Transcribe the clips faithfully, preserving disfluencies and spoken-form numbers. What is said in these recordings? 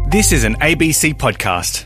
This is an A B C podcast.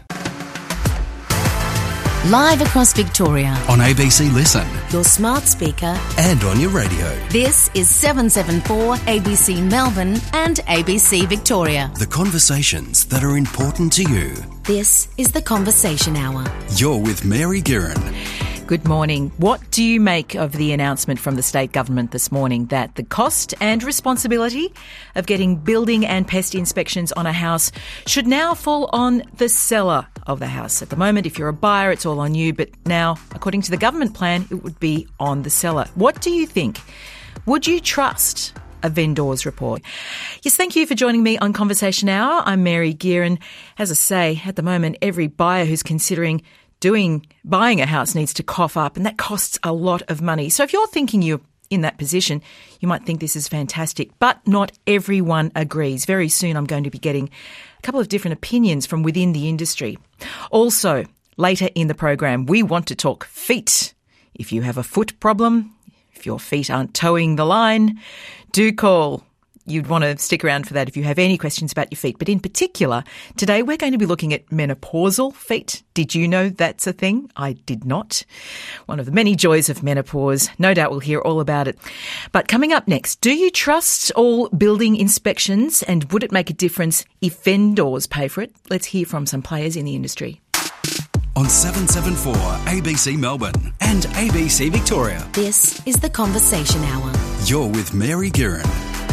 Live across Victoria, On A B C Listen your smart speaker, and on your radio. this is seven seven four A B C Melbourne and A B C Victoria. The conversations that are important to you. This is the Conversation Hour. You're with Mary Guerin. Good morning. What do you make of the announcement from the state government this morning that the cost and responsibility of getting building and pest inspections on a house should now fall on the seller of the house? At the moment, if you're a buyer, it's all on you, but now, according to the government plan, it would be on the seller. What do you think? Would you trust a vendor's report? Yes, thank you for joining me on Conversation Hour. I'm Mary Guerin. As I say, at the moment, every buyer who's considering doing buying a house needs to cough up, and that costs a lot of money. So if you're thinking you're in that position, you might think this is fantastic, but not everyone agrees. Very soon I'm going to be getting a couple of different opinions from within the industry. Also, later in the program, we want to talk feet. If you have a foot problem, if your feet aren't towing the line, do call. You'd want to stick around for that if you have any questions about your feet. But in particular, today we're going to be looking at menopausal feet. Did you know that's a thing? I did not. One of the many joys of menopause. No doubt we'll hear all about it. But coming up next, do you trust all building inspections, and would it make a difference if vendors pay for it? Let's hear from some players in the industry. On seven seven four A B C Melbourne and A B C Victoria. This is the Conversation Hour. You're with Mary Guerin.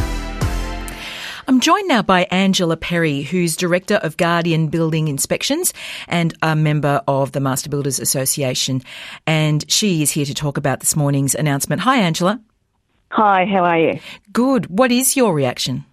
I'm joined now by Angela Perry, who's Director of Guardian Building Inspections and a member of the Master Builders Association. And she is here to talk about this morning's announcement. Hi, Angela. Hi, how are you? Good. What is your reaction?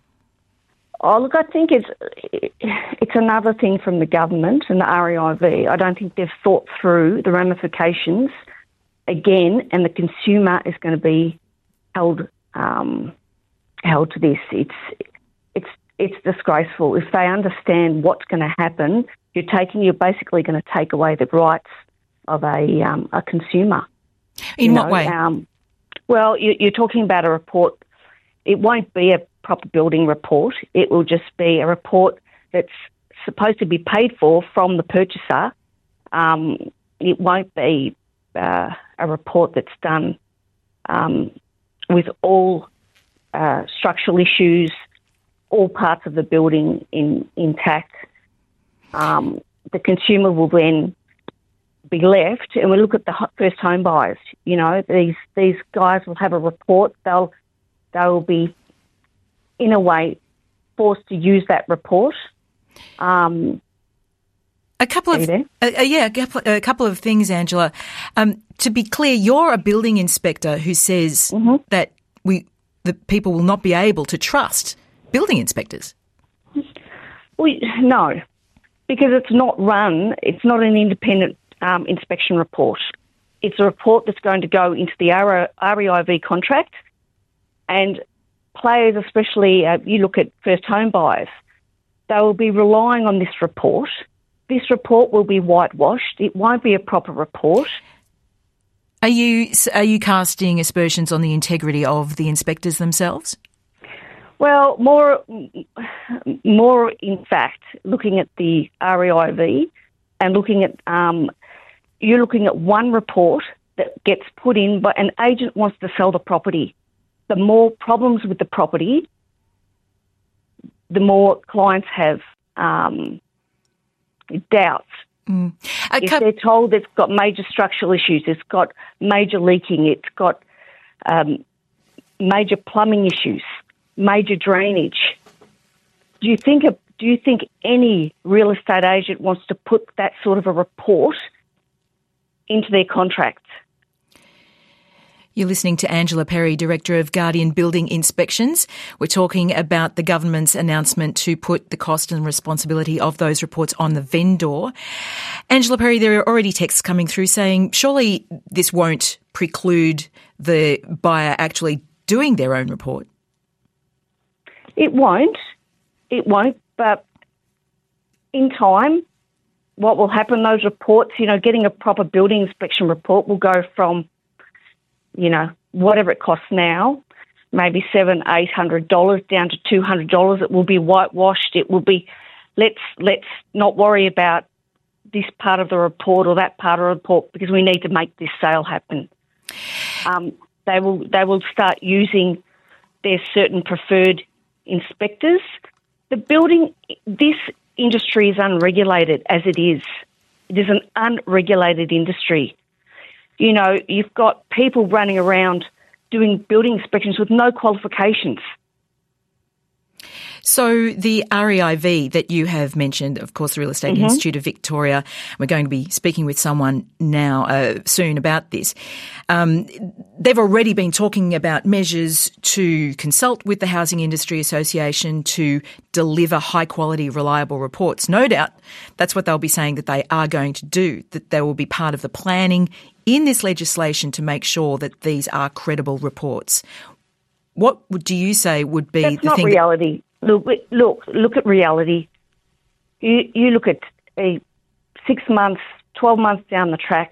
Oh, look, I think it's it's another thing from the government and the R E I V. I don't think they've thought through the ramifications again, and the consumer is going to be held um, held to this. It's it's it's disgraceful. If they understand what's going to happen, you're taking you're basically going to take away the rights of a um, a consumer. In you what know, way? Um, well, you, you're talking about a report. It won't be a proper building report. It will just be a report that's supposed to be paid for from the purchaser. Um, it won't be uh, a report that's done um, with all uh, structural issues, all parts of the building in, intact. Um, the consumer will then be left, and we look at the first home buyers. You know, these these guys will have a report. They'll they will be, in a way, forced to use that report. Um, a couple of uh, uh, yeah, a couple, a couple of things, Angela. Um, to be clear, you're a building inspector who says mm-hmm. that we the people will not be able to trust building inspectors. Well, no, because it's not run. It's not an independent um, inspection report. It's a report that's going to go into the R E I V contract, and players, especially, uh, you look at first home buyers, they will be relying on this report. This report will be whitewashed. It won't be a proper report. Are you are you casting aspersions on the integrity of the inspectors themselves? Well, more, more in fact, looking at the R E I V and looking at, um, you're looking at one report that gets put in, but an agent wants to sell the property. The more problems with the property, the more clients have um, doubts. Mm. If they're told it's got major structural issues, it's got major leaking, it's got um, major plumbing issues, major drainage. Do you think a, do you think any real estate agent wants to put that sort of a report into their contract? You're listening to Angela Perry, Director of Guardian Building Inspections. We're talking about the government's announcement to put the cost and responsibility of those reports on the vendor. Angela Perry, there are already texts coming through saying surely this won't preclude the buyer actually doing their own report. It won't. It won't, but in time, what will happen, those reports, you know, getting a proper building inspection report will go from, you know, whatever it costs now, maybe seven, eight hundred dollars down to two hundred dollars. It will be whitewashed. It will be let's let's not worry about this part of the report or that part of the report because we need to make this sale happen. Um, they will they will start using their certain preferred inspectors. The building, this industry is unregulated as it is. It is an unregulated industry. You know, you've got people running around doing building inspections with no qualifications. So the R E I V that you have mentioned, of course, the Real Estate mm-hmm. Institute of Victoria, we're going to be speaking with someone now uh, soon about this. Um, they've already been talking about measures to consult with the Housing Industry Association to deliver high-quality, reliable reports. No doubt that's what they'll be saying that they are going to do, that they will be part of the planning in this legislation to make sure that these are credible reports. What would, do you say would be That's the not thing? reality. That- Look, look, look at reality. You you look at a six months, twelve months down the track.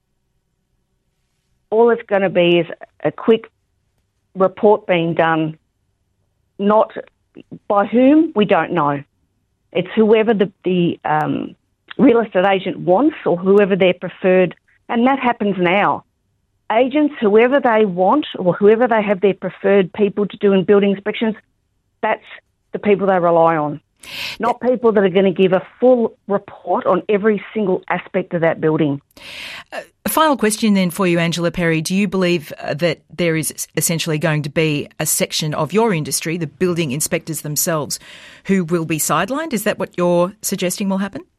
All it's going to be is a quick report being done. Not by whom, we don't know. It's whoever the the um, real estate agent wants or whoever their preferred, and that happens now. Agents, whoever they want or whoever they have their preferred people to do in building inspections, that's the people they rely on, not people that are going to give a full report on every single aspect of that building. Uh, a final question then for you, Angela Perry. Do you believe uh, that there is essentially going to be a section of your industry, the building inspectors themselves, who will be sidelined? Is that what you're suggesting will happen?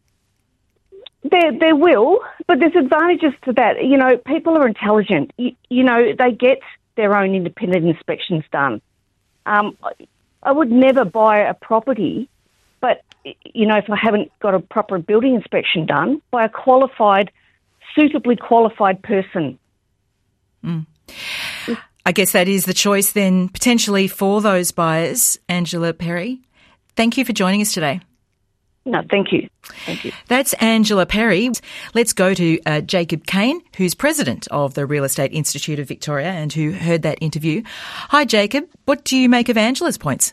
There, there will, but there's advantages to that. You know, people are intelligent. You, you know, they get their own independent inspections done. Um, I would never buy a property, but, you know, if I haven't got a proper building inspection done by a qualified, suitably qualified person. Mm. I guess that is the choice then potentially for those buyers. Angela Perry, thank you for joining us today. No, thank you. Thank you. That's Angela Perry. Let's go to uh, Jacob Kane, who's president of the Real Estate Institute of Victoria and who heard that interview. Hi, Jacob. What do you make of Angela's points?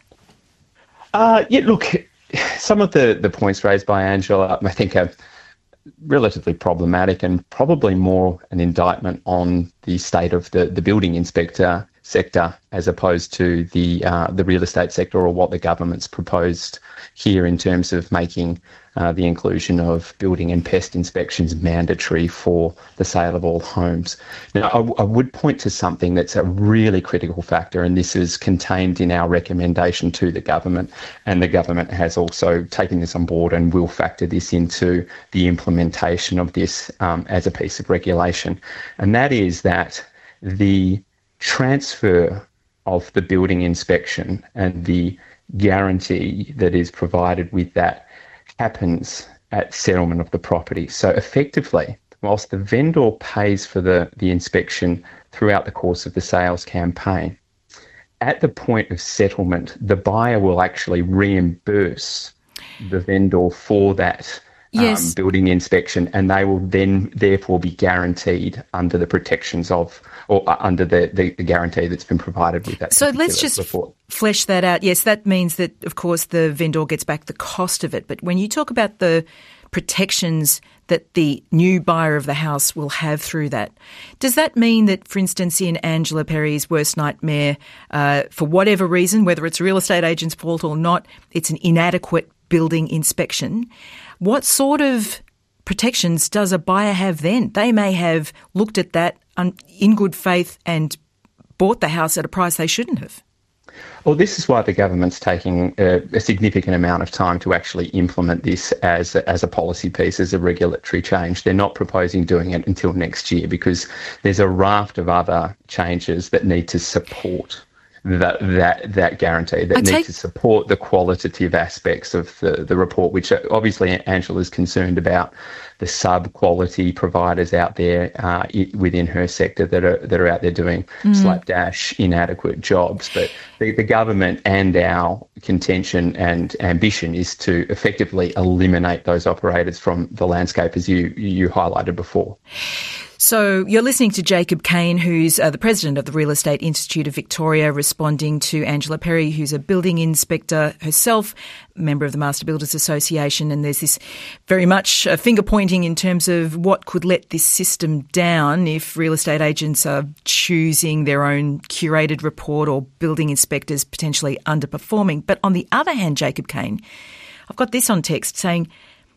Uh, yeah, look, some of the, the points raised by Angela, I think, are relatively problematic and probably more an indictment on the state of the, the building inspector sector as opposed to the uh, the real estate sector or what the government's proposed here in terms of making uh, the inclusion of building and pest inspections mandatory for the sale of all homes. Now, I, I would point to something that's a really critical factor, and this is contained in our recommendation to the government, and the government has also taken this on board and will factor this into the implementation of this um, as a piece of regulation, and that is that the transfer of the building inspection and the guarantee that is provided with that happens at settlement of the property. So effectively, whilst the vendor pays for the, the inspection throughout the course of the sales campaign, at the point of settlement, the buyer will actually reimburse the vendor for that Yes. Um, building inspection, and they will then therefore be guaranteed under the protections of, or uh, under the, the, the guarantee that's been provided with that. So let's just report. flesh that out. Yes, that means that, of course, the vendor gets back the cost of it. But when you talk about the protections that the new buyer of the house will have through that, does that mean that, for instance, in Angela Perry's worst nightmare, uh, for whatever reason, whether it's a real estate agent's fault or not, it's an inadequate building inspection? What sort of protections does a buyer have then? They may have looked at that in good faith and bought the house at a price they shouldn't have. Well, this is why the government's taking a, a significant amount of time to actually implement this as a, as a policy piece, as a regulatory change. They're not proposing doing it until next year because there's a raft of other changes that need to support that that that guarantee, that need to support the qualitative aspects of the, the report, which obviously Angela's concerned about the sub-quality providers out there uh, within her sector that are that are out there doing mm. slapdash, inadequate jobs. But the, the government and our contention and ambition is to effectively eliminate those operators from the landscape, as you you highlighted before. So you're listening to Jacob Kane, who's uh, the president of the Real Estate Institute of Victoria, responding to Angela Perry, who's a building inspector herself, member of the Master Builders Association. And there's this very much uh, finger pointing in terms of what could let this system down if real estate agents are choosing their own curated report or building inspectors potentially underperforming. But on the other hand, Jacob Kane, I've got this on text saying,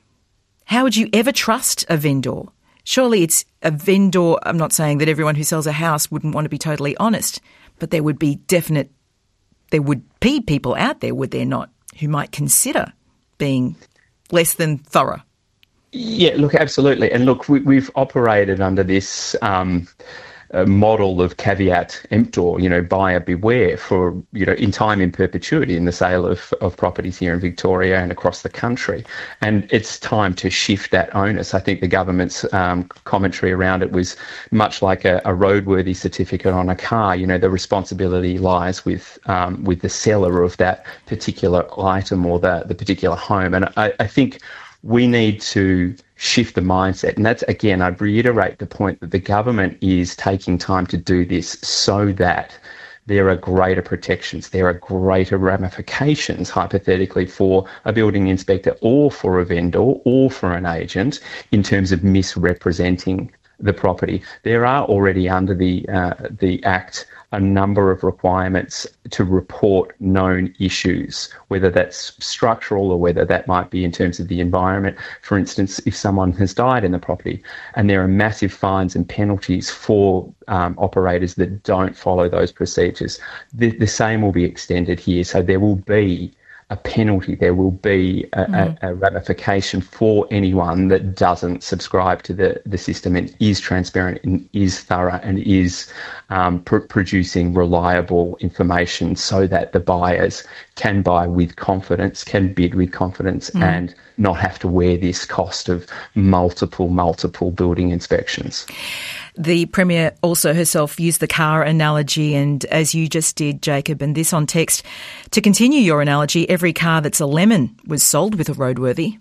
how would you ever trust a vendor? Surely it's a vendor. I'm not saying that everyone who sells a house wouldn't want to be totally honest, but there would be definite, there would be people out there, would there not, who might consider being less than thorough? Yeah, look, absolutely. And look, we, we've operated under this um, uh, model of caveat emptor, you know, buyer beware for, you know, in time in perpetuity in the sale of, of properties here in Victoria and across the country. And it's time to shift that onus. I think the government's um, commentary around it was much like a, a roadworthy certificate on a car. You know, the responsibility lies with um, with the seller of that particular item or the, the particular home. And I, I think we need to shift the mindset. And that's, again, I'd reiterate the point that the government is taking time to do this so that there are greater protections, there are greater ramifications, hypothetically, for a building inspector or for a vendor or for an agent in terms of misrepresenting the property. There are already under the uh, the Act a number of requirements to report known issues, whether that's structural or whether that might be in terms of the environment. For instance, if someone has died in the property, and there are massive fines and penalties for um, operators that don't follow those procedures. The, the same will be extended here. So there will be a penalty, there will be a, mm. a, a ramification for anyone that doesn't subscribe to the, the system and is transparent and is thorough and is um, pr- producing reliable information so that the buyers can buy with confidence, can bid with confidence mm. and not have to wear this cost of multiple, multiple building inspections. The Premier also herself used the car analogy, and as you just did, Jacob, and this on text, to continue your analogy, every car that's a lemon was sold with a roadworthy.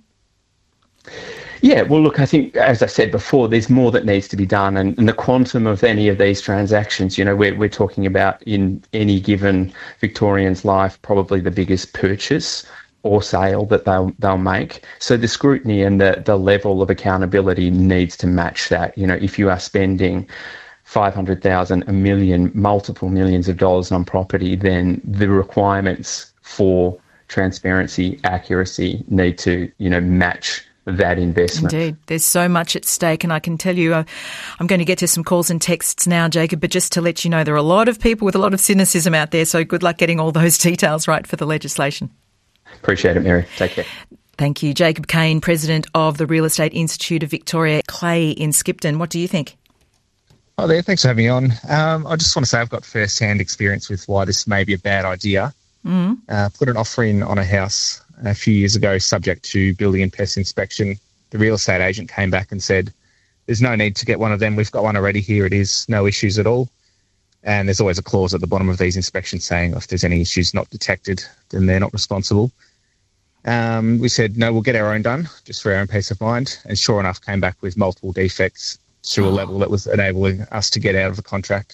Yeah, well, look, I think, as I said before, there's more that needs to be done, and, and the quantum of any of these transactions, you know, we're, we're talking about in any given Victorian's life, probably the biggest purchase or sale that they'll they'll make. So the scrutiny and the, the level of accountability needs to match that. You know, if you are spending five hundred thousand, a million, multiple millions of dollars on property, then the requirements for transparency, accuracy need to, you know, match that investment. Indeed. There's so much at stake, and I can tell you, uh, I'm going to get to some calls and texts now, Jacob, but just to let you know, there are a lot of people with a lot of cynicism out there, so good luck getting all those details right for the legislation. Appreciate it, Mary. Take care. Thank you. Jacob Kane, President of the Real Estate Institute of Victoria. Clay in Skipton, what do you think? Hi there, thanks for having me on. Um, I just want to say I've got first-hand experience with why this may be a bad idea. Mm-hmm. Uh, put an offer in on a house a few years ago subject to building and pest inspection. The real estate agent came back and said, there's no need to get one of them. We've got one already. Here it is. No issues at all. And there's always a clause at the bottom of these inspections saying if there's any issues not detected, then they're not responsible. Um, we said, no, we'll get our own done, just for our own peace of mind. And sure enough, came back with multiple defects to a level that was enabling us to get out of the contract.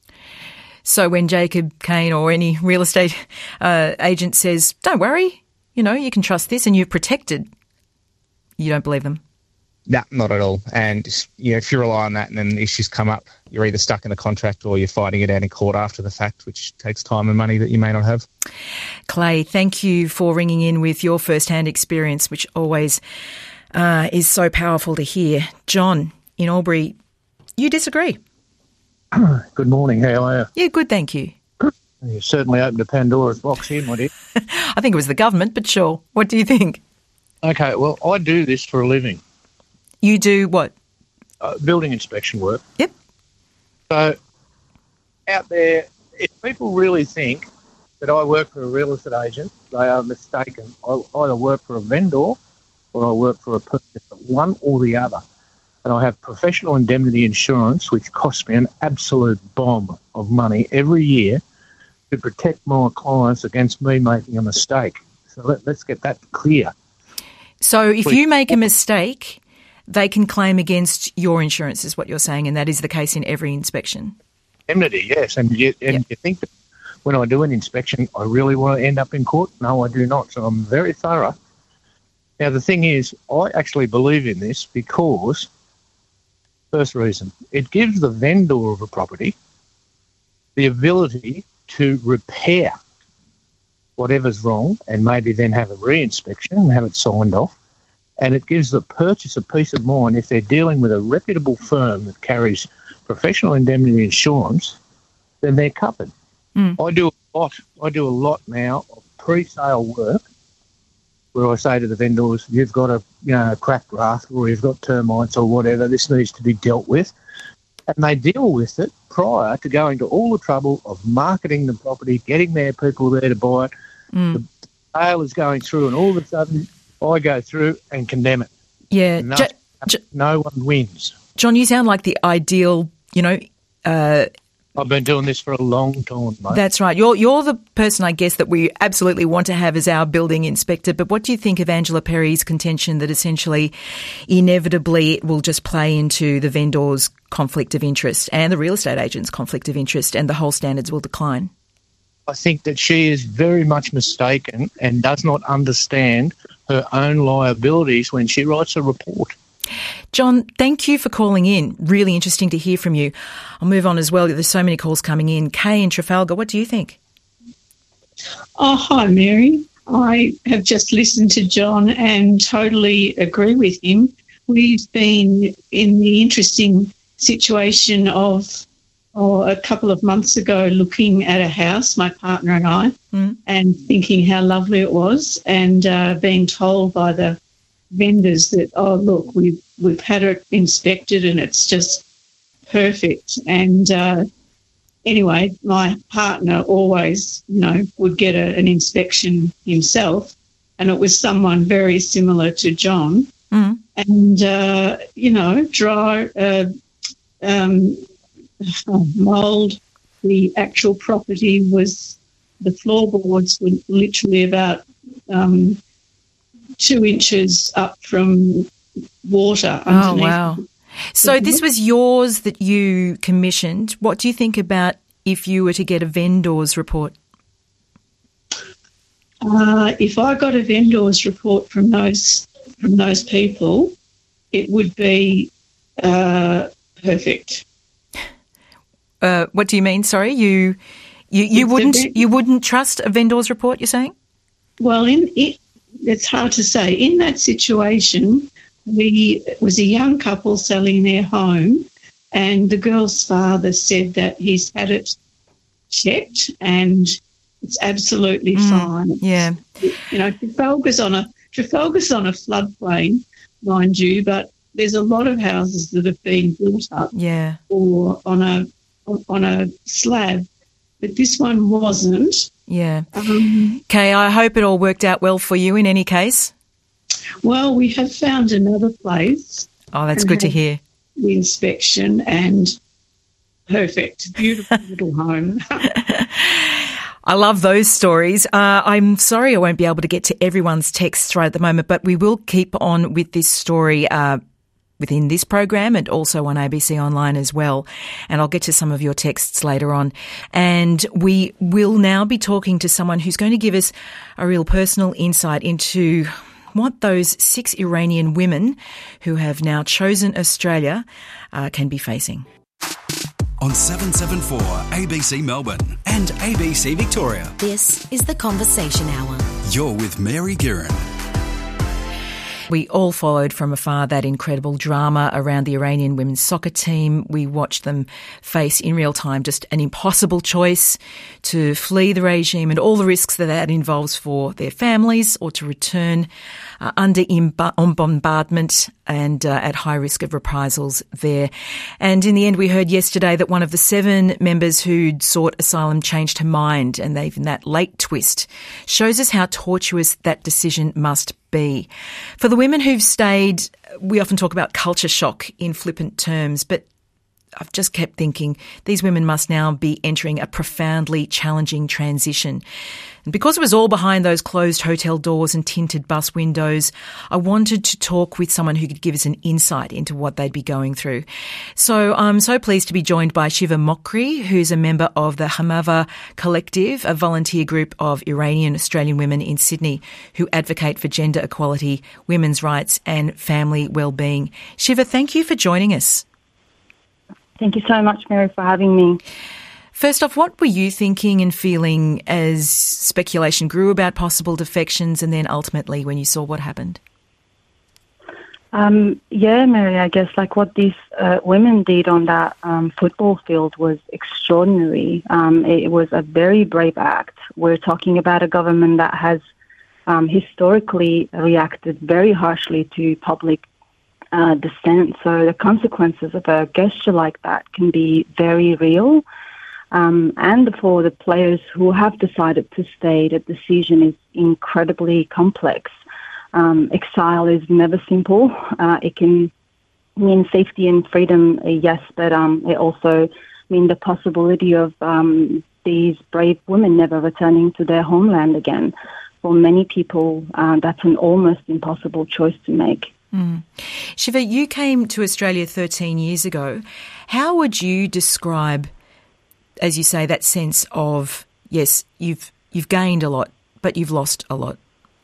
So when Jacob Kane or any real estate uh, agent says, don't worry, you know, you can trust this and you're protected, you don't believe them? No, not at all. And you know, if you rely on that and then issues come up, you're either stuck in the contract or you're fighting it out in court after the fact, which takes time and money that you may not have. Clay, thank you for ringing in with your first-hand experience, which always uh, is so powerful to hear. John in Albury, you disagree? Good morning. How are you? Yeah, good, thank you. You certainly opened a Pandora's box here, my dear. I think it was the government, but sure. What do you think? Okay, well, I do this for a living. You do what? Uh, building inspection work. Yep. So out there, if people really think that I work for a real estate agent, they are mistaken. I either work for a vendor or I work for a purchaser, one or the other. And I have professional indemnity insurance, which costs me an absolute bomb of money every year to protect my clients against me making a mistake. So let, let's get that clear. So if you make a mistake, they can claim against your insurance, is what you're saying, and that is the case in every inspection. Indemnity, yes. And, you, and Yep. you think that when I do an inspection, I really want to end up in court? No, I do not. So I'm very thorough. Now, the thing is, I actually believe in this because, first reason, it gives the vendor of a property the ability to repair whatever's wrong and maybe then have a re-inspection and have it signed off. And it gives the purchaser peace of mind if they're dealing with a reputable firm that carries professional indemnity insurance, then they're covered. Mm. I do a lot. I do a lot now of pre-sale work where I say to the vendors, you've got a you know a cracked raft or you've got termites or whatever, this needs to be dealt with. And they deal with it prior to going to all the trouble of marketing the property, getting their people there to buy it. Mm. The sale is going through and all of a sudden I go through and condemn it. Yeah. No, Jo- Jo- no one wins. John, you sound like the ideal, you know, uh, I've been doing this for a long time, mate. that's right. You're you're the person, I guess, that we absolutely want to have as our building inspector. But what do you think of Angela Perry's contention that essentially, inevitably, it will just play into the vendor's conflict of interest and the real estate agent's conflict of interest, and the whole standards will decline? I think that she is very much mistaken and does not understand her own liabilities when she writes a report. John, thank you for calling in. Really interesting to hear from you. I'll move on as well. There's so many calls coming in. Kay in Trafalgar, what do you think? Oh, hi, Mary. I have just listened to John and totally agree with him. We've been in the interesting situation of oh, a couple of months ago looking at a house, my partner and I, Mm. and thinking how lovely it was, and uh, being told by the vendors that, oh, look, we've, we've had it inspected and it's just perfect. And uh, anyway, my partner always, you know, would get a, an inspection himself, and it was someone very similar to John. Mm. And, uh, you know, dry, uh, um, mould, the actual property was, the floorboards were literally about um, two inches up from water Oh, underneath. wow. So this was yours that you commissioned. What do you think about if you were to get a vendor's report? Uh, if I got a vendor's report from those from those people, it would be uh, perfect. Uh, what do you mean? Sorry, you you, you It's a wouldn't ven- you wouldn't trust a vendor's report? You're saying? Well, in it, it's hard to say. In that situation, we it was a young couple selling their home, and the girl's father said that he's had it checked and it's absolutely Mm, fine. yeah. You know, Trafalgar's on a Trafalgar's on a floodplain, mind you, but there's a lot of houses that have been built up Yeah. or on a on a slab, but this one wasn't. Yeah. Um, Okay, I hope it all worked out well for you in any case. well, we have found another place. Oh, that's And good to have hear. The inspection, and perfect, beautiful little home. I love those stories. Uh, I'm sorry I won't be able to get to everyone's texts right at the moment, but we will keep on with this story uh, within this program and also on A B C Online as well. And I'll get to some of your texts later on. And we will now be talking to someone who's going to give us a real personal insight into what those six Iranian women who have now chosen Australia uh, can be facing. On seven seven four A B C Melbourne and A B C Victoria. This is the Conversation Hour. You're with Mary Guerin. We all followed from afar that incredible drama around the Iranian women's soccer team. We watched them face in real time just an impossible choice to flee the regime and all the risks that that involves for their families, or to return uh, under imb- bombardment and uh, at high risk of reprisals there. And in the end, we heard yesterday that one of the seven members who'd sought asylum changed her mind, and even that late twist shows us how tortuous that decision must be. For the women who've stayed, we often talk about culture shock in flippant terms, but I've just kept thinking these women must now be entering a profoundly challenging transition. And because it was all behind those closed hotel doors and tinted bus windows, I wanted to talk with someone who could give us an insight into what they'd be going through. So I'm so pleased to be joined by Shiva Mokri, who's a member of the Hamava Collective, a volunteer group of Iranian Australian women in Sydney who advocate for gender equality, women's rights and family well-being. Shiva, thank you for joining us. Thank you so much, Mary, for having me. First off, what were you thinking and feeling as speculation grew about possible defections and then ultimately when you saw what happened? Um, yeah, Mary, I guess like what these uh, women did on that um, football field was extraordinary. Um, it was a very brave act. We're talking about a government that has um, historically reacted very harshly to public uh, dissent. So the consequences of a gesture like that can be very real. Um, and for the players who have decided to stay, the decision is incredibly complex. Um, exile is never simple. Uh, it can mean safety and freedom, uh, yes, but um, it also means the possibility of um, these brave women never returning to their homeland again. For many people, uh, that's an almost impossible choice to make. Mm. Shiva, you came to Australia thirteen years ago. How would you describe, as you say, that sense of, yes, you've you've gained a lot, but you've lost a lot?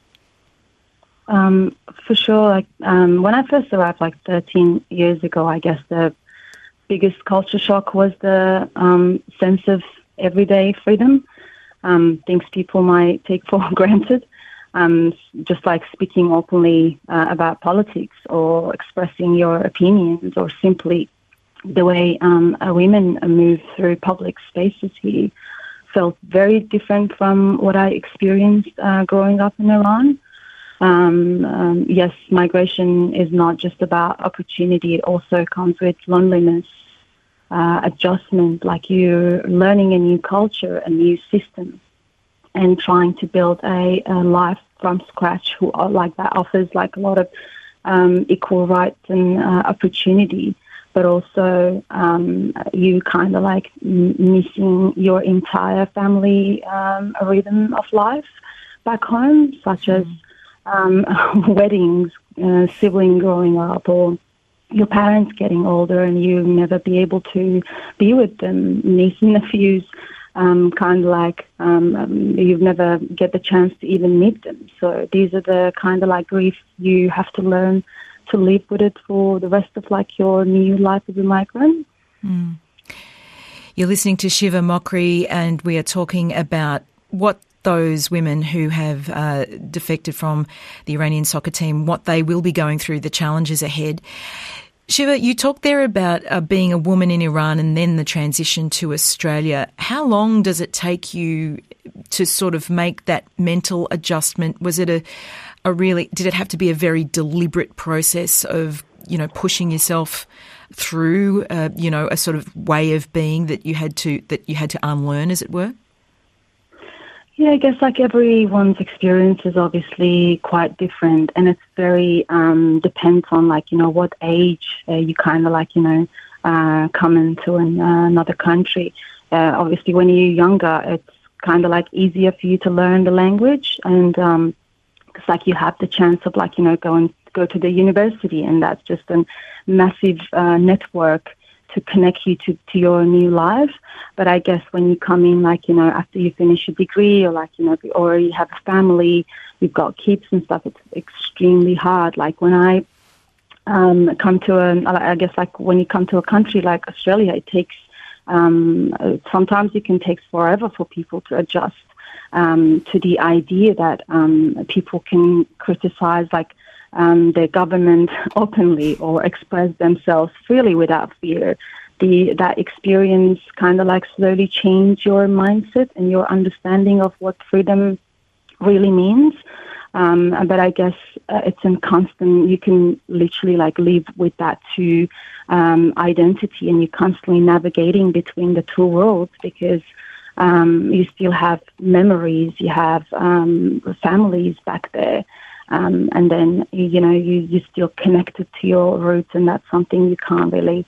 Um, for sure. Like um, when I first arrived, like thirteen years ago, I guess the biggest culture shock was the um, sense of everyday freedom, um, things people might take for granted, um, just like speaking openly uh, about politics or expressing your opinions or simply the way um, women move through public spaces here felt very different from what I experienced uh, growing up in Iran. Um, um, yes, migration is not just about opportunity. It also comes with loneliness, uh, adjustment, like you're learning a new culture, a new system, and trying to build a, a life from scratch who are like that offers like a lot of um, equal rights and uh, opportunity. But also um, you kind of like m- missing your entire family um, rhythm of life back home, such as um, weddings, uh, sibling growing up, or your parents getting older and you never be able to be with them, nieces and nephews, um, kind of like um, um, you've never get the chance to even meet them. So these are the kind of like grief you have to learn to live with it for the rest of like your new life as a migrant. Mm. You're listening to Shiva Mokri, and we are talking about what those women who have uh, defected from the Iranian soccer team, what they will be going through, the challenges ahead. Shiva, you talked there about uh, being a woman in Iran and then the transition to Australia. How long does it take you to sort of make that mental adjustment? Was it a A really, did it have to be a very deliberate process of, you know, pushing yourself through, uh, you know, a sort of way of being that you had to that you had to unlearn, as it were? Yeah, I guess like everyone's experience is obviously quite different, and it's very um, depends on like you know what age uh, you kind of like you know uh, come into an, uh, another country. Uh, obviously, when you're younger, it's kind of like easier for you to learn the language and. Um, It's like you have the chance of like, you know, go and go to the university, and that's just a massive uh, network to connect you to, to your new life. But I guess when you come in, like, you know, after you finish your degree or like, you know, you already have a family, you've got kids and stuff, it's extremely hard. Like when I um, come to a, I guess like when you come to a country like Australia, it takes, um, sometimes it can take forever for people to adjust. Um, to the idea that um, people can criticize like um, their government openly or express themselves freely without fear. The that experience kind of like slowly change your mindset and your understanding of what freedom really means. Um, but I guess uh, it's in constant. You can literally like live with that two um, identity, and you're constantly navigating between the two worlds because. Um, you still have memories, you have um, families back there, um, and then, you know, you, you're still connected to your roots, and that's something you can't really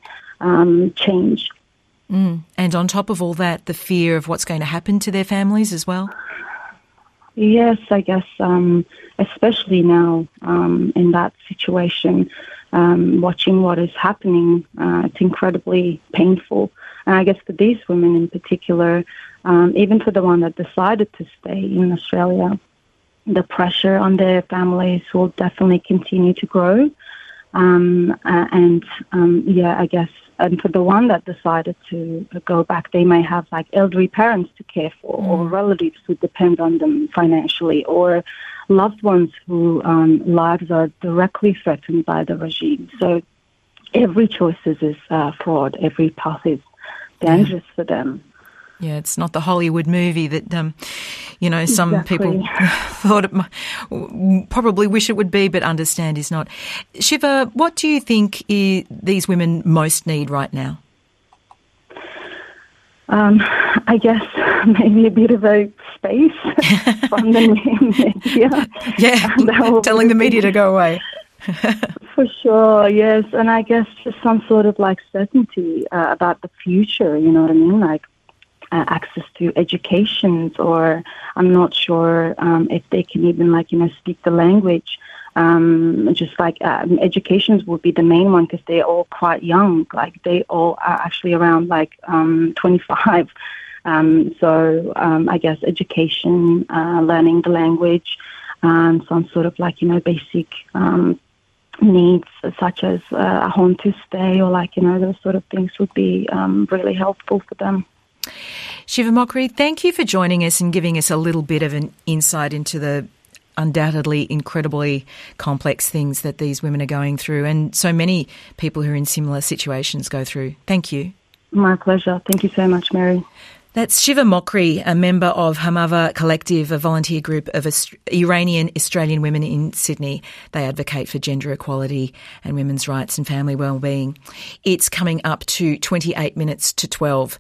um, change. Mm. And on top of all that, the fear of what's going to happen to their families as well? Yes, I guess, um, especially now um, in that situation, um, watching what is happening, uh, it's incredibly painful. And I guess for these women in particular, um, even for the one that decided to stay in Australia, the pressure on their families will definitely continue to grow. Um, uh, and, um, yeah, I guess, and for the one that decided to go back, they may have like elderly parents to care for, mm. or relatives who depend on them financially, or loved ones whose um, lives are directly threatened by the regime. So every choice is uh, fraud. Every path is dangerous yeah. for them. Yeah, it's not the Hollywood movie that, um, you know, some exactly. people thought it might, probably wish it would be, but understand is not. Shiva, what do you think I- these women most need right now? Um, I guess maybe a bit of a space from the media. Yeah, telling the media to go away. For sure, yes. And I guess just some sort of like certainty uh, about the future, you know what I mean? Like, Uh, access to educations, or I'm not sure um, if they can even like, you know, speak the language. Um, just like um, educations would be the main one because they're all quite young. Like they all are actually around like um, twenty-five. Um, so um, I guess education, uh, learning the language, um, some sort of like, you know, basic um, needs such as uh, a home to stay, or like, you know, those sort of things would be um, really helpful for them. Shiva Mokri, thank you for joining us and giving us a little bit of an insight into the undoubtedly incredibly complex things that these women are going through, and so many people who are in similar situations go through. Thank you. My pleasure. Thank you so much, Mary. That's Shiva Mokri, a member of Hamava Collective, a volunteer group of Iranian Australian women in Sydney. They advocate for gender equality and women's rights and family wellbeing. It's coming up to twenty-eight minutes to twelve.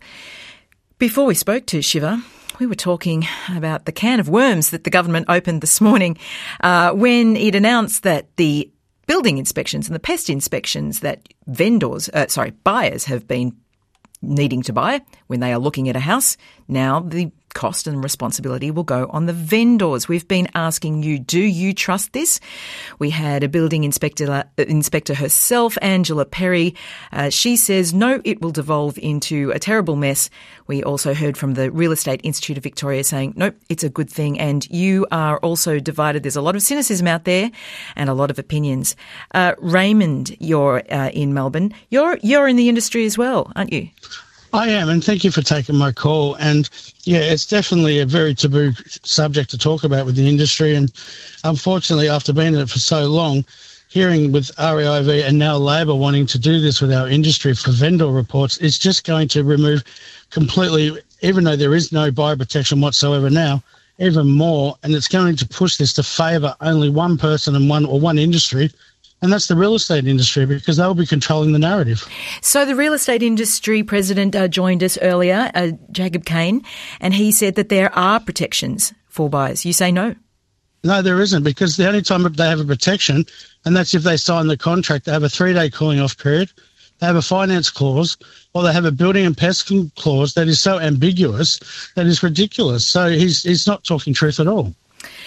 Before we spoke to Shiva, we were talking about the can of worms that the government opened this morning uh, when it announced that the building inspections and the pest inspections that vendors, uh, sorry, buyers have been needing to buy when they are looking at a house, now the cost and responsibility will go on the vendors. We've been asking you, do you trust this? We had a building inspector uh, inspector herself, Angela Perry. Uh, she says, no, it will devolve into a terrible mess. We also heard from the Real Estate Institute of Victoria saying, nope, it's a good thing. And you are also divided. There's a lot of cynicism out there and a lot of opinions. Uh, Raymond, you're uh, in Melbourne. You're, you're in the industry as well, aren't you? I am, and thank you for taking my call. And yeah, it's definitely a very taboo subject to talk about with the industry. And unfortunately, after being in it for so long, hearing with R E I V and now Labor wanting to do this with our industry for vendor reports, it's just going to remove completely, even though there is no buyer protection whatsoever now, even more. And it's going to push this to favour only one person and one or one industry. And that's the real estate industry, because they'll be controlling the narrative. So the real estate industry president uh, joined us earlier, uh, Jacob Kane, and he said that there are protections for buyers. You say no? No, there isn't, because the only time they have a protection, and that's if they sign the contract, they have a three-day cooling-off period, they have a finance clause, or they have a building and pest clause that is so ambiguous that is ridiculous. So he's he's not talking truth at all.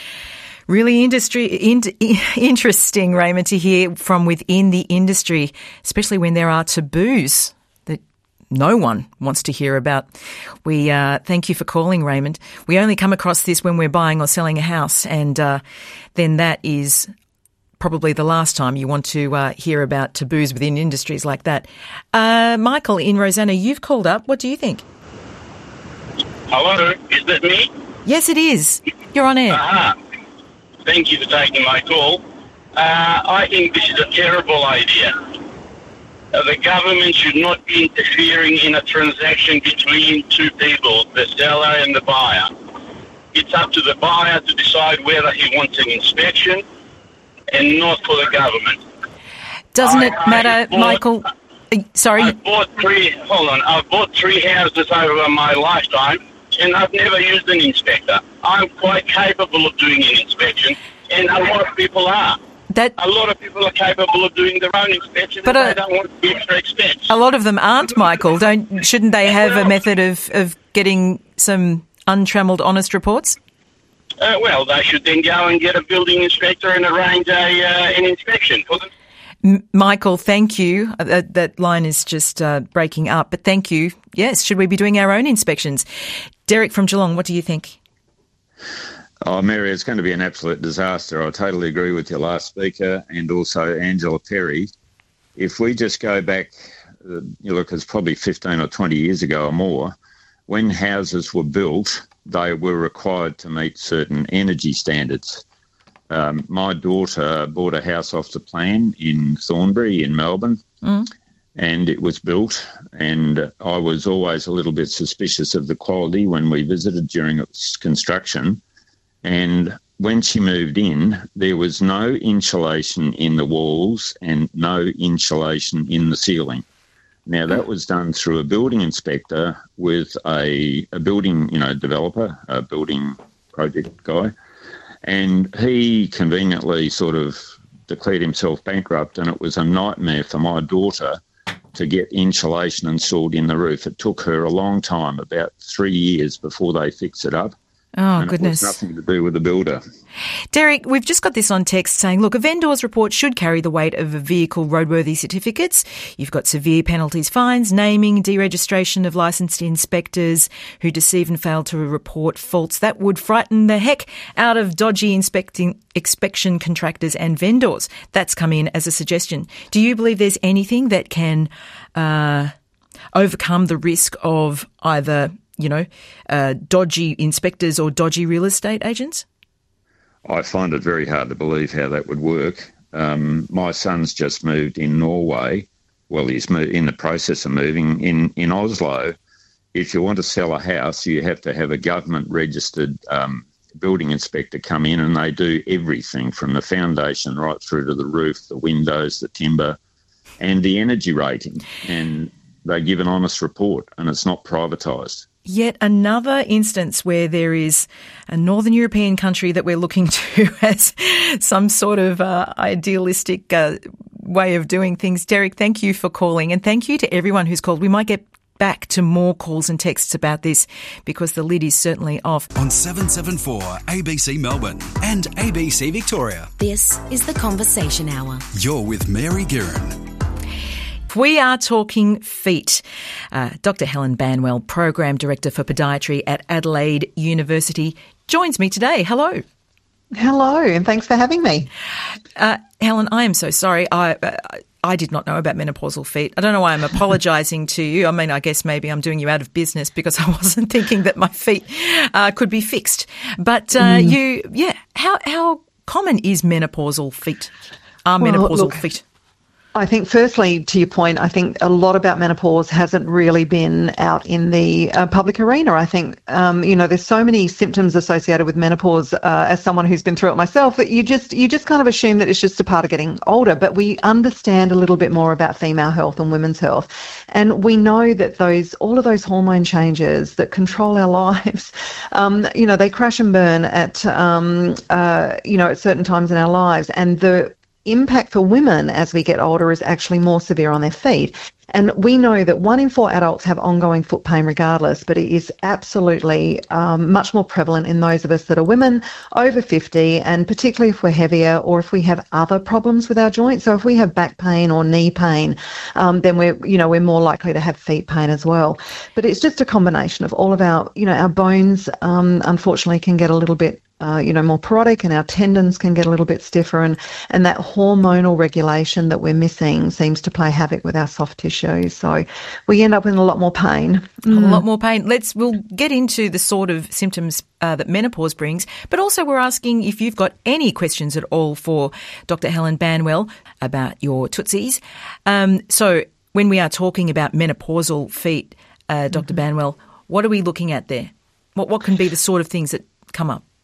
Really industry in, interesting, Raymond, to hear from within the industry, especially when there are taboos that no one wants to hear about. We uh, thank you for calling, Raymond. We only come across this when we're buying or selling a house, and uh, then that is probably the last time you want to uh, hear about taboos within industries like that. Uh, Michael in Rosanna, you've called up. What do you think? Hello, is that me? Yes, it is. You're on air. Uh-huh. Thank you for taking my call. Uh, I think this is a terrible idea. Uh, the government should not be interfering in a transaction between two people, the seller and the buyer. It's up to the buyer to decide whether he wants an inspection, and not for the government. Doesn't I, it matter, I bought, Michael? Uh, sorry. I bought three, hold on, I've bought three houses over my lifetime, and I've never used an inspector. I'm quite capable of doing an inspection, and a lot of people are. That, a lot of people are capable of doing their own inspection, but and a, they don't want the extra expense. A lot of them aren't, Michael. Don't shouldn't they have well, a method of, of getting some untrammelled, honest reports? Uh, well, they should then go and get a building inspector and arrange a uh, an inspection for them. M- Michael, thank you. Uh, that, that line is just uh, breaking up, but thank you. Yes, should we be doing our own inspections? Derek from Geelong, what do you think? Oh, Mary, it's going to be an absolute disaster. I totally agree with your last speaker and also Angela Perry. If we just go back, uh, you look, it's probably fifteen or twenty years ago or more, when houses were built, they were required to meet certain energy standards. Um, my daughter bought a house off the plan in Thornbury in Melbourne, mm. and it was built, and I was always a little bit suspicious of the quality when we visited during its construction. And when she moved in, there was no insulation in the walls and no insulation in the ceiling. Now, that was done through a building inspector with a, a building, you know, developer, a building project guy, and he conveniently sort of declared himself bankrupt, and it was a nightmare for my daughter to get insulation installed in the roof. It took her a long time, about three years before they fixed it up. Oh, and goodness. It was nothing to do with the builder. Derek, we've just got this on text saying, look, a vendor's report should carry the weight of a vehicle roadworthy certificates. You've got severe penalties, fines, naming, deregistration of licensed inspectors who deceive and fail to report faults. That would frighten the heck out of dodgy inspecting inspection contractors and vendors. That's come in as a suggestion. Do you believe there's anything that can uh, overcome the risk of either you know, uh, dodgy inspectors or dodgy real estate agents? I find it very hard to believe how that would work. Um, my son's just moved in Norway. Well, he's mo- in the process of moving. In, in Oslo, if you want to sell a house, you have to have a government-registered um, building inspector come in, and they do everything from the foundation right through to the roof, the windows, the timber, and the energy rating. And they give an honest report, and it's not privatised. Yet another instance where there is a Northern European country that we're looking to as some sort of uh, idealistic uh, way of doing things. Derek, thank you for calling, and thank you to everyone who's called. We might get back to more calls and texts about this because the lid is certainly off. On seven seven four A B C Melbourne and A B C Victoria. This is the Conversation Hour. You're with Mary Guerin. We are talking feet. Uh, Doctor Helen Banwell, Program Director for Podiatry at Adelaide University, joins me today. Hello. Hello, and thanks for having me. Uh, Helen, I am so sorry. I uh, I did not know about menopausal feet. I don't know why I'm apologising to you. I mean, I guess maybe I'm doing you out of business because I wasn't thinking that my feet uh, could be fixed. But uh, mm. you, yeah, how how common is menopausal feet? Are well, menopausal look, feet? I think firstly, to your point, I think a lot about menopause hasn't really been out in the uh, public arena. I think, um, you know, there's so many symptoms associated with menopause uh, as someone who's been through it myself that you just you just kind of assume that it's just a part of getting older. But we understand a little bit more about female health and women's health. And we know that those all of those hormone changes that control our lives, um, you know, they crash and burn at, um, uh, you know, at certain times in our lives. And the impact for women as we get older is actually more severe on their feet. And we know that one in four adults have ongoing foot pain regardless, but it is absolutely um, much more prevalent in those of us that are women over fifty, and particularly if we're heavier or if we have other problems with our joints. So if we have back pain or knee pain, um, then we're, you know, we're more likely to have feet pain as well. But it's just a combination of all of our, you know, our bones, um, unfortunately can get a little bit Uh, you know, more porotic, and our tendons can get a little bit stiffer, and, and that hormonal regulation that we're missing seems to play havoc with our soft tissue. So we end up in a lot more pain. Mm. A lot more pain. Let's, we'll get into the sort of symptoms uh, that menopause brings, but also we're asking if you've got any questions at all for Doctor Helen Banwell about your tootsies. Um, so when we are talking about menopausal feet, uh, Doctor Mm-hmm. Banwell, what are we looking at there? What, what can be the sort of things that come up?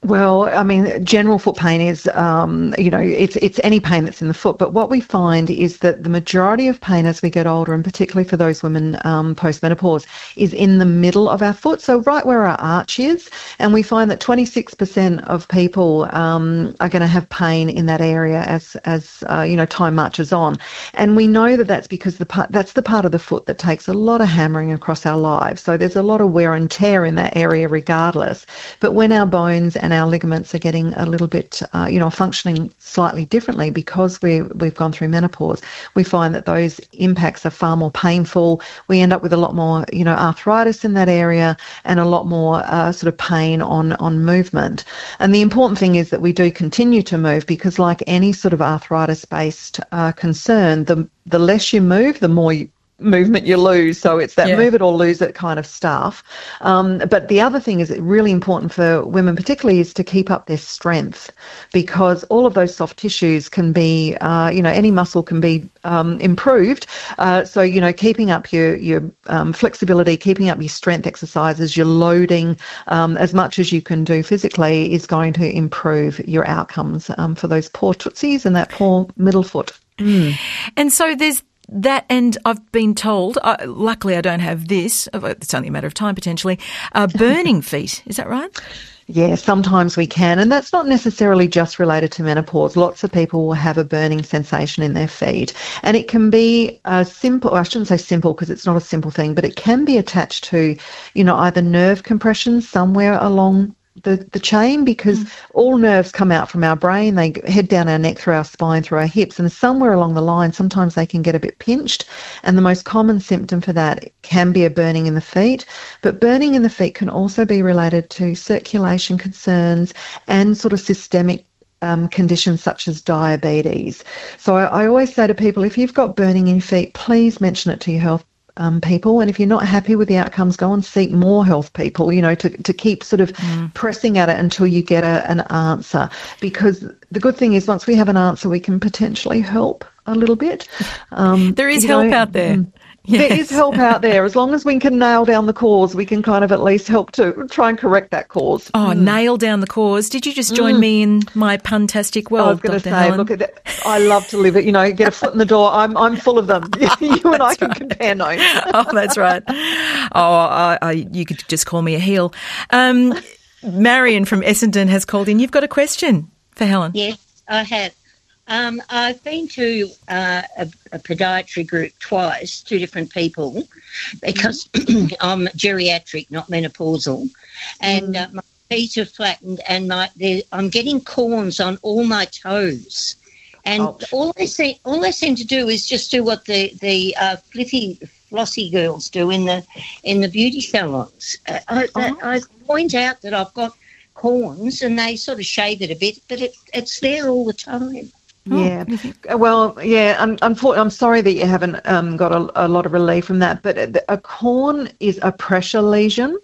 Well, I mean, general foot pain is, um, you know, it's it's any pain that's in the foot. But what we find is that the majority of pain as we get older, and particularly for those women um, post-menopause, is in the middle of our foot, so right where our arch is. And we find that twenty-six percent of people um, are going to have pain in that area as, as uh, you know, time marches on. And we know that that's because the part, that's the part of the foot that takes a lot of hammering across our lives. So there's a lot of wear and tear in that area regardless. But when our bones and our ligaments are getting a little bit, uh, you know, functioning slightly differently because we, we've gone through menopause, we find that those impacts are far more painful. We end up with a lot more, you know, arthritis in that area and a lot more uh, sort of pain on, on movement. And the important thing is that we do continue to move, because like any sort of arthritis-based uh, concern, the, the less you move, the more you movement you lose. So it's that yeah. move it or lose it kind of stuff. Um, but the other thing is really important for women particularly is to keep up their strength, because all of those soft tissues can be, uh, you know, any muscle can be um, improved. Uh, so, you know, keeping up your, your um, flexibility, keeping up your strength exercises, your loading um, as much as you can do physically is going to improve your outcomes um, for those poor tootsies and that poor middle foot. Mm. And so there's that, and I've been told, uh, luckily I don't have this, it's only a matter of time potentially, uh, burning feet. Is that right? Yeah, sometimes we can, and that's not necessarily just related to menopause. Lots of people will have a burning sensation in their feet, and it can be a simple, I shouldn't say simple because it's not a simple thing, but it can be attached to, you know, either nerve compression somewhere along the, the chain, because mm. all nerves come out from our brain, they head down our neck, through our spine, through our hips, and somewhere along the line sometimes they can get a bit pinched, and the most common symptom for that can be a burning in the feet. But burning in the feet can also be related to circulation concerns and sort of systemic Um, conditions such as diabetes. So I, I always say to people, if you've got burning in your feet, please mention it to your health Um, people, and if you're not happy with the outcomes, go and seek more health people, you know, to, to keep sort of mm. pressing at it until you get a, an answer, because the good thing is once we have an answer we can potentially help a little bit. Um, there is help know, out there. Mm, Yes. There is help out there. As long as we can nail down the cause, we can kind of at least help to try and correct that cause. Oh, mm. nail down the cause. Did you just join mm. me in my puntastic world, I was going to say, Helen? look at that. I love to live it. You know, get a foot in the door. I'm I'm full of them. You and I can right. compare notes. Oh, that's right. Oh, I, I, you could just call me a heel. Um, Marion from Essendon has called in. You've got a question for Helen. Yes, I have. Um, I've been to uh, a, a podiatry group twice, two different people, because I'm geriatric, not menopausal, and uh, my feet are flattened, and my I'm getting corns on all my toes, and oh. all they seem all they seem to do is just do what the the uh, fliffy flossy girls do in the in the beauty salons. Uh, I, oh. I point out that I've got corns, and they sort of shave it a bit, but it, it's there all the time. Yeah, well, yeah, un- unfortunately, I'm sorry that you haven't um, got a, a lot of relief from that, but a, a corn is a pressure lesion.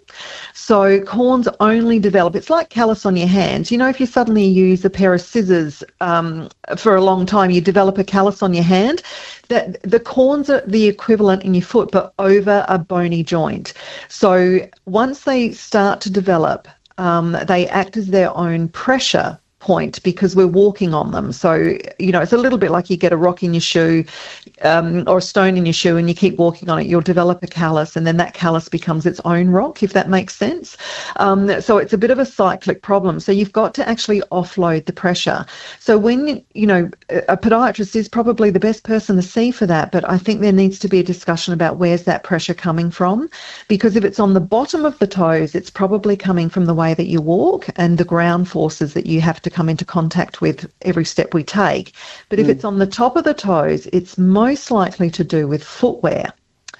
So corns only develop, it's like callus on your hands. You know, if you suddenly use a pair of scissors um, for a long time, you develop a callus on your hand. That the corns are the equivalent in your foot, but over a bony joint. So once they start to develop, um, they act as their own pressure point because we're walking on them. So, you know, it's a little bit like you get a rock in your shoe um, or a stone in your shoe and you keep walking on it, you'll develop a callus, and then that callus becomes its own rock, if that makes sense. Um, so it's a bit of a cyclic problem. So you've got to actually offload the pressure. So when, you know, a podiatrist is probably the best person to see for that, but I think there needs to be a discussion about where's that pressure coming from, because if it's on the bottom of the toes, it's probably coming from the way that you walk and the ground forces that you have to come into contact with every step we take. But if mm. it's on the top of the toes, it's most likely to do with footwear.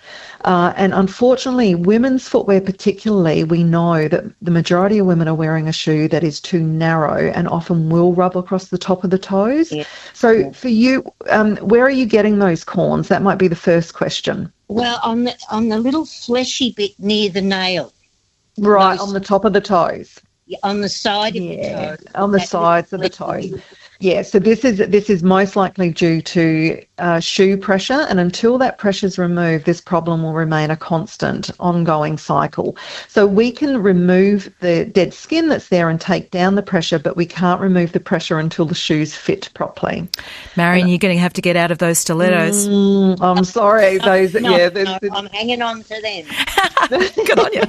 Uh, and unfortunately, women's footwear particularly, we know that the majority of women are wearing a shoe that is too narrow and often will rub across the top of the toes. Yeah. So yeah. for you, um, where are you getting those corns? That might be the first question. Well, on the, on the little fleshy bit near the nail. Right, those, on the top of the toes. On the side of yeah, the toe. on the sides of the toe. Yeah, so this is this is most likely due to uh, shoe pressure, and until that pressure is removed, this problem will remain a constant, ongoing cycle. So we can remove the dead skin that's there and take down the pressure, but we can't remove the pressure until the shoes fit properly. Marion, and, you're going to have to get out of those stilettos. Mm, I'm sorry. Those, no, yeah, no, I'm hanging on to them. Good on you.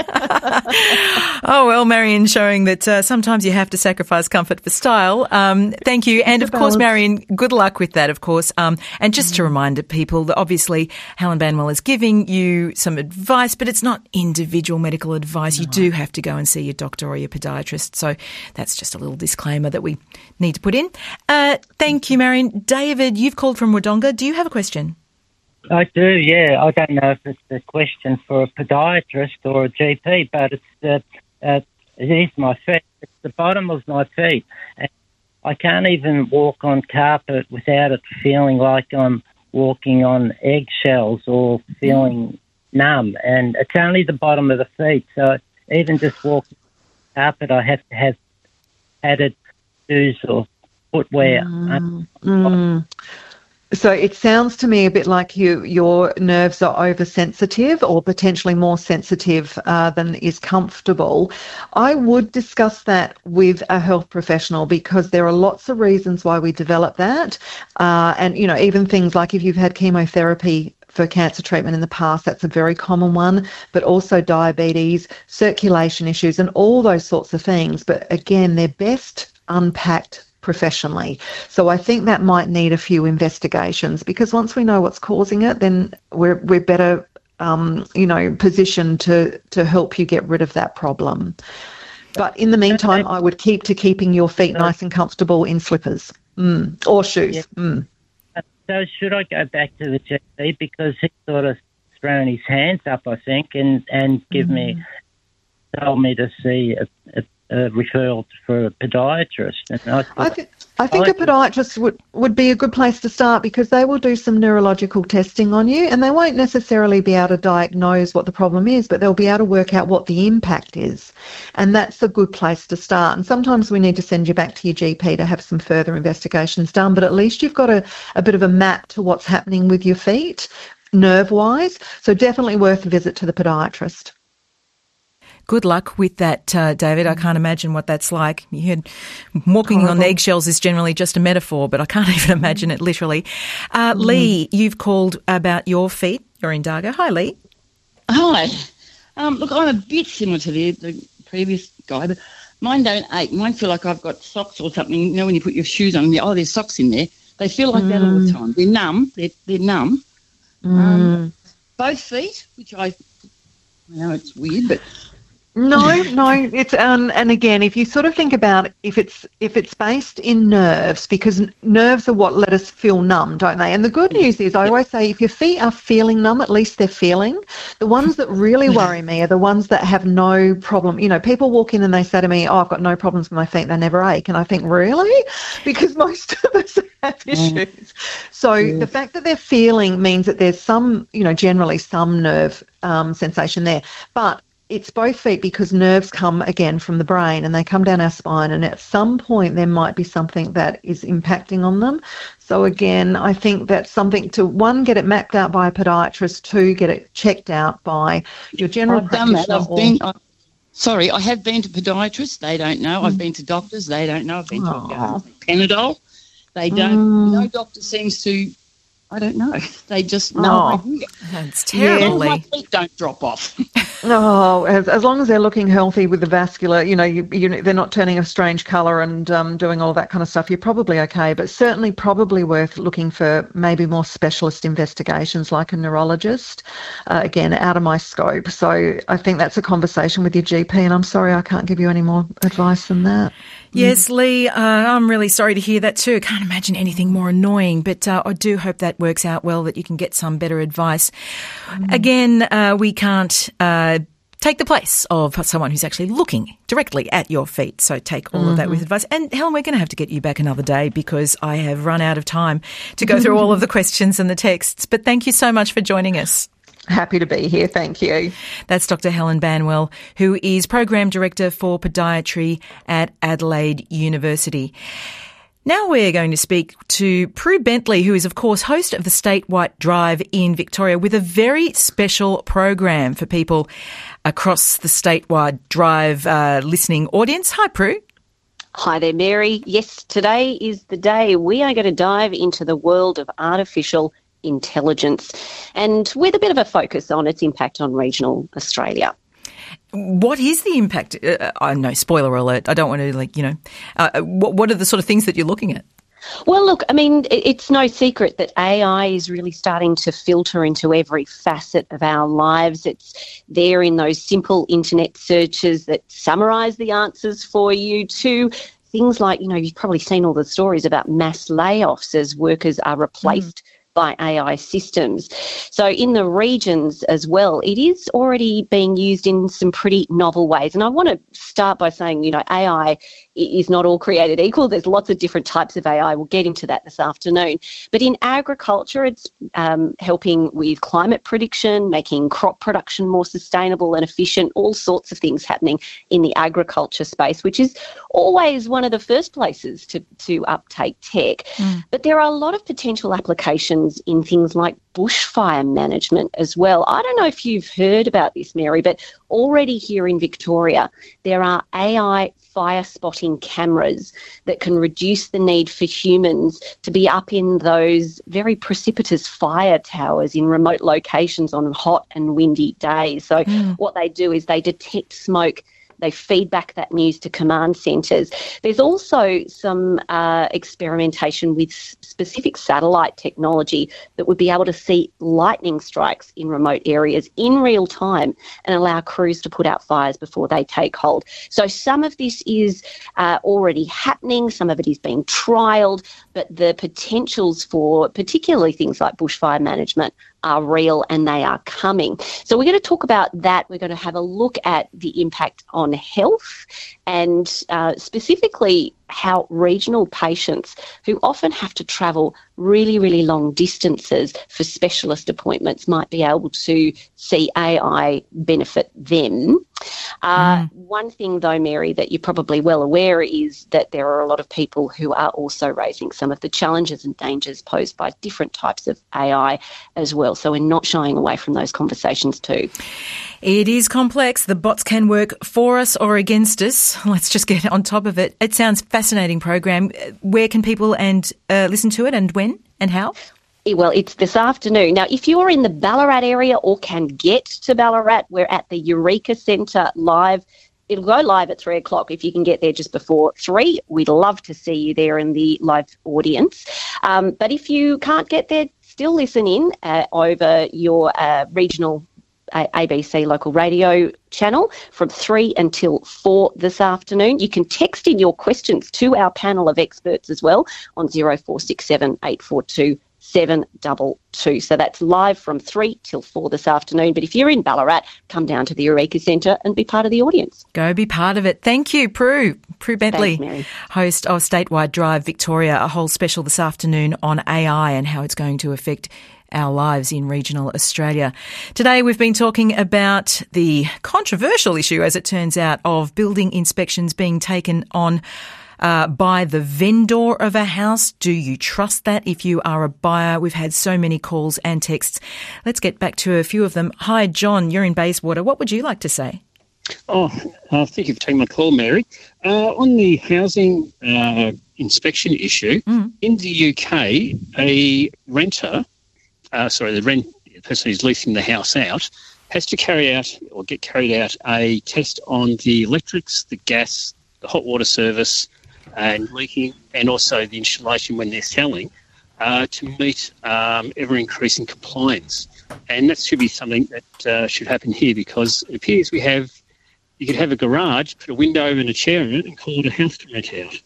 Oh, well, Marion, showing that uh, sometimes you have to sacrifice comfort for style. Um, thank you. And, of course, Marion, good luck with that, of course. Um, and just to remind people that obviously Helen Banwell is giving you some advice, but it's not individual medical advice. No. You do have to go and see your doctor or your podiatrist. So that's just a little disclaimer that we need to put in. Uh, thank you, Marion. David, you've called from Wodonga. Do you have a question? I do, yeah. I don't know if it's a question for a podiatrist or a G P, but it's uh, uh, it is my feet. It's the bottom of my feet. And I can't even walk on carpet without it feeling like I'm walking on eggshells or feeling numb. And it's only the bottom of the feet. So even just walking on carpet, I have to have padded shoes or footwear. Mm, mm. So it sounds to me a bit like you, your nerves are oversensitive or potentially more sensitive uh, than is comfortable. I would discuss that with a health professional because there are lots of reasons why we develop that. Uh, and, you know, even things like if you've had chemotherapy for cancer treatment in the past, that's a very common one, but also diabetes, circulation issues and all those sorts of things. But again, they're best unpacked professionally. So I think that might need a few investigations because once we know what's causing it, then we're we're better, um, you know, positioned to to help you get rid of that problem. But in the meantime, I would keep to keeping your feet nice and comfortable in slippers mm, or shoes. Yeah. Mm. So should I go back to the G P because he's sort of thrown his hands up, I think, and and give mm. me told me to see a, a Uh, referral for a podiatrist. And I, I, th- I think I, a podiatrist would, would be a good place to start because they will do some neurological testing on you and they won't necessarily be able to diagnose what the problem is, but they'll be able to work out what the impact is. And that's a good place to start. And sometimes we need to send you back to your G P to have some further investigations done, but at least you've got a, a bit of a map to what's happening with your feet, nerve-wise. So definitely worth a visit to the podiatrist. Good luck with that, uh, David. I can't imagine what that's like. You heard walking Horrible. on eggshells is generally just a metaphor, but I can't even imagine it literally. Uh, mm. Lee, you've called about your feet. You're in Dargo. Hi, Lee. Hi. Um, look, I'm a bit similar to the, the previous guy, but mine don't ache. Mine feel like I've got socks or something. You know, when you put your shoes on, oh, there's socks in there. They feel like mm. that all the time. They're numb. They're, they're numb. Mm. Um, both feet, which I, I know it's weird, but... No, no, it's um, and again, if you sort of think about if it's if it's based in nerves, because nerves are what let us feel numb, don't they? And the good news is, I always say, if your feet are feeling numb, at least they're feeling. The ones that really worry me are the ones that have no problem. You know, people walk in and they say to me, "Oh, I've got no problems with my feet; they never ache." And I think, really? Because most of us have issues. So yeah. The fact that they're feeling means that there's some, you know, generally some nerve um, sensation there, but it's both feet because nerves come, again, from the brain and they come down our spine, and at some point there might be something that is impacting on them. So, again, I think that's something to, one, get it mapped out by a podiatrist, two, get it checked out by your general I've practitioner. Done that. I've or, been, I, sorry, I have been to podiatrists. They don't know. Mm. I've been to doctors. They don't know. I've been Aww. to a Panadol. They don't. Mm. No doctor seems to... I don't know. They just know. Oh, that's terrible. Yeah, my feet don't drop off. No, as, as long as they're looking healthy with the vascular, you know, you, you, they're not turning a strange colour and um, doing all that kind of stuff, you're probably okay. But certainly probably worth looking for maybe more specialist investigations like a neurologist. Uh, again, out of my scope. So I think that's a conversation with your G P, and I'm sorry I can't give you any more advice than that. Yes, Lee, uh, I'm really sorry to hear that too. I can't imagine anything more annoying, but uh, I do hope that works out well, that you can get some better advice. Mm. Again, uh, we can't uh, take the place of someone who's actually looking directly at your feet, so take all mm-hmm. of that with advice. And Helen, we're going to have to get you back another day because I have run out of time to go through all of the questions and the texts. But thank you so much for joining us. Happy to be here. Thank you. That's Doctor Helen Banwell, who is Program Director for Podiatry at Adelaide University. Now we're going to speak to Prue Bentley, who is, of course, host of the Statewide Drive in Victoria, with a very special program for people across the Statewide Drive uh, listening audience. Hi, Prue. Hi there, Mary. Yes, today is the day we are going to dive into the world of artificial intelligence, and with a bit of a focus on its impact on regional Australia. What is the impact? Uh, I know, spoiler alert. I don't want to, like, you know, uh, what, what are the sort of things that you're looking at? Well, look, I mean, it's no secret that A I is really starting to filter into every facet of our lives. It's there in those simple internet searches that summarise the answers for you, to things like, you know, you've probably seen all the stories about mass layoffs as workers are replaced mm. by A I systems. So in the regions as well, it is already being used in some pretty novel ways. And I want to start by saying, you know, A I is not all created equal. There's lots of different types of A I. We'll get into that this afternoon. But in agriculture, it's um, helping with climate prediction, making crop production more sustainable and efficient, all sorts of things happening in the agriculture space, which is always one of the first places to, to uptake tech. Mm. But there are a lot of potential applications in things like bushfire management as well. I don't know if you've heard about this, Mary, but already here in Victoria, there are A I fire spotting cameras that can reduce the need for humans to be up in those very precipitous fire towers in remote locations on hot and windy days. So mm. what they do is they detect smoke. They feed back that news to command centres. There's also some uh, experimentation with specific satellite technology that would be able to see lightning strikes in remote areas in real time and allow crews to put out fires before they take hold. So some of this is uh, already happening, some of it is being trialled, but the potentials for particularly things like bushfire management are real and they are coming. So we're going to talk about that. We're going to have a look at the impact on health and uh, specifically how regional patients who often have to travel really, really long distances for specialist appointments might be able to see A I benefit them. Uh, mm. One thing, though, Mary, that you're probably well aware is that there are a lot of people who are also raising some of the challenges and dangers posed by different types of A I as well. So we're not shying away from those conversations too. It is complex. The bots can work for us or against us. Let's just get on top of it. It sounds fascinating program. Where can people and uh, listen to it, and when and how? Well, it's this afternoon. Now, if you're in the Ballarat area or can get to Ballarat, we're at the Eureka Centre live. It'll go live at three o'clock if you can get there just before three. We'd love to see you there in the live audience. Um, but if you can't get there, still listen in uh, over your uh, regional A B C local radio channel from three until four this afternoon. You can text in your questions to our panel of experts as well on zero four six seven eight four two seven two two. So that's live from three till four this afternoon. But if you're in Ballarat, come down to the Eureka Centre and be part of the audience. Go be part of it. Thank you, Prue. Prue Bentley, Thanks, host of Statewide Drive Victoria, a whole special this afternoon on A I and how it's going to affect our lives in regional Australia. Today we've been talking about the controversial issue, as it turns out, of building inspections being taken on uh, by the vendor of a house. Do you trust that if you are a buyer? We've had so many calls and texts. Let's get back to a few of them. Hi, John, you're in Bayswater. What would you like to say? Oh, uh, thank you for taking my call, Mary. Uh, on the housing uh, inspection issue, mm. in the U K, a renter Uh, sorry, the rent the person who's leasing the house out has to carry out or get carried out a test on the electrics, the gas, the hot water service and leaking, and also the insulation when they're selling uh, to meet um, ever-increasing compliance. And that should be something that uh, should happen here, because it appears we have, you could have a garage, put a window and a chair in it and call it a house to rent out.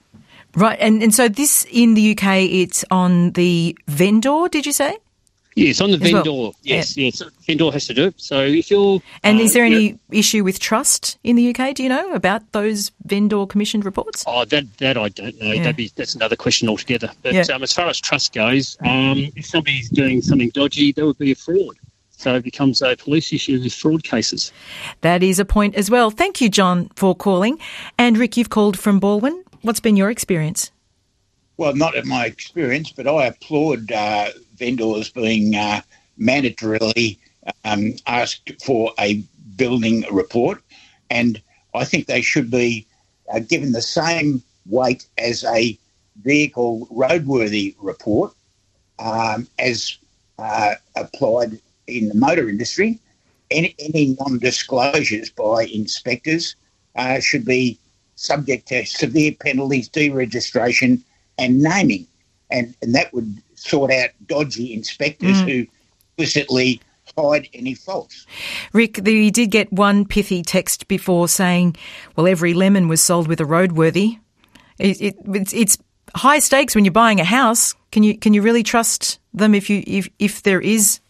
Right, and, and so this in the U K, it's on the vendor, did you say? Yes, on the As vendor. well. Yes, yeah. yes, the vendor has to do it. So if you're... And uh, is there any you know, issue with trust in the U K? Do you know about those vendor commissioned reports? Oh, that that I don't know. Yeah. That'd be, that's another question altogether. But Yeah. um, as far as trust goes, um, if somebody's doing something dodgy, that would be a fraud. So it becomes a police issue with fraud cases. That is a point as well. Thank you, John, for calling. And Rick, you've called from Baldwin. What's been your experience? well, not in my experience, but I applaud uh, vendors being uh, mandatorily um, asked for a building report, and I think they should be uh, given the same weight as a vehicle roadworthy report um, as uh, applied in the motor industry. Any, any non-disclosures by inspectors uh, should be subject to severe penalties, deregistration and naming. And, and that would sort out dodgy inspectors mm. who implicitly hide any faults. Rick, you did get one pithy text before saying, well, every lemon was sold with a roadworthy. It, it, it's, it's high stakes when you're buying a house. Can you can you really trust them if you if, if there is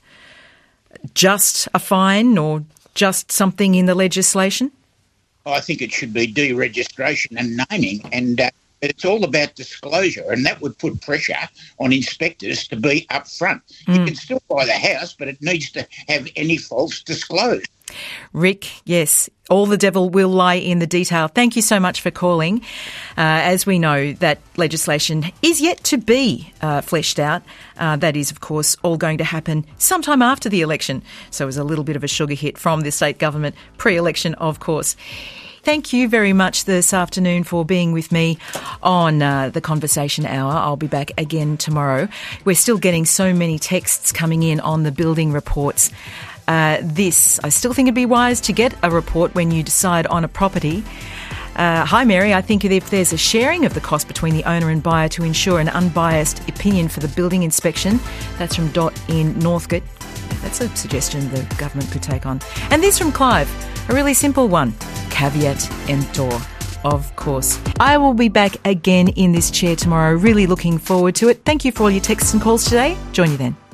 just a fine or just something in the legislation? I think it should be deregistration and naming, and uh, it's all about disclosure, and that would put pressure on inspectors to be upfront. Mm. You can still buy the house, but it needs to have any faults disclosed. Rick, yes, all the devil will lie in the detail. Thank you so much for calling. Uh, as we know, that legislation is yet to be uh, fleshed out. Uh, that is, of course, all going to happen sometime after the election. So it was a little bit of a sugar hit from the state government pre-election, of course. Thank you very much this afternoon for being with me on uh, the Conversation Hour. I'll be back again tomorrow. We're still getting so many texts coming in on the building reports. Uh, this, I still think it'd be wise to get a report when you decide on a property. Uh, hi, Mary. I think if there's a sharing of the cost between the owner and buyer to ensure an unbiased opinion for the building inspection. That's from Dot in Northcote. That's a suggestion the government could take on. And this from Clive, a really simple one. Caveat emptor, of course. I will be back again in this chair tomorrow. Really looking forward to it. Thank you for all your texts and calls today. Join you then.